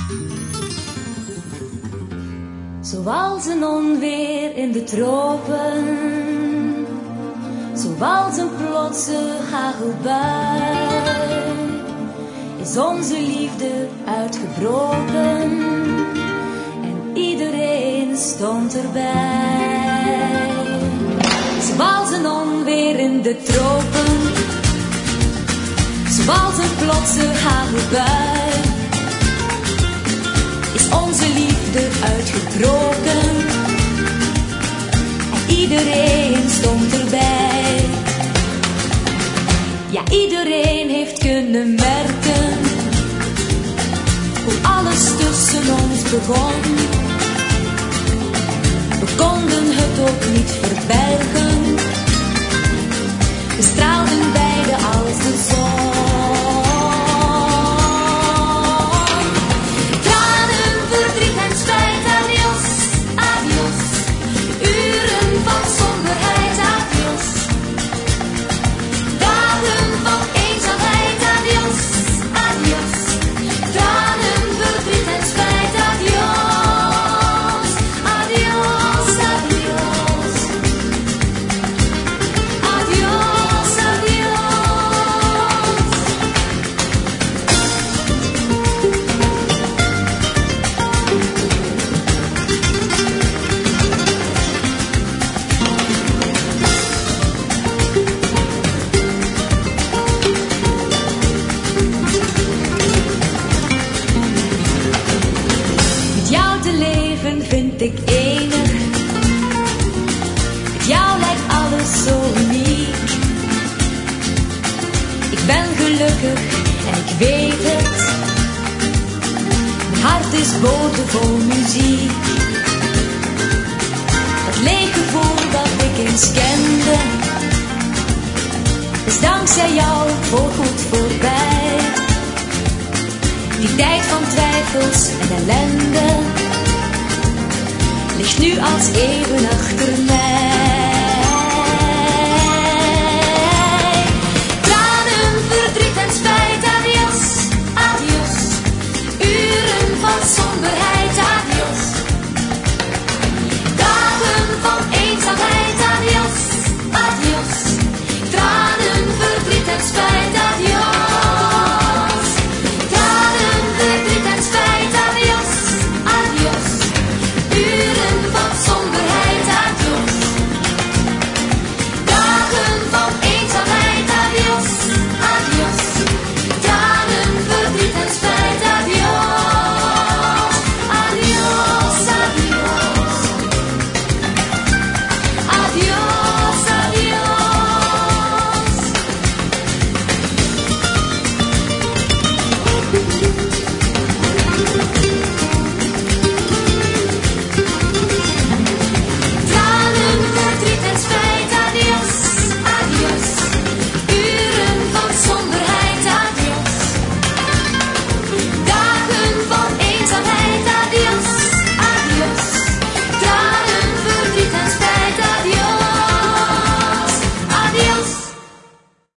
Zoals een onweer in de tropen, zoals een plotse hagelbui, is onze liefde uitgebroken en iedereen stond erbij. Zoals een onweer in de tropen, zoals een plotse hagelbui, is onze liefde uitgebroken en iedereen stond erbij. Ja, iedereen heeft kunnen merken hoe alles tussen ons begon. We konden het ook niet verbergen, we straalden beide als de zon. Vind ik enig, met jou lijkt alles zo uniek. Ik ben gelukkig en ik weet het, mijn hart is boordevol muziek. Het leeg gevoel dat ik eens kende, is dankzij jou voorgoed voorbij. Die tijd van twijfels en ellende ligt nu als eeuwen achter mij.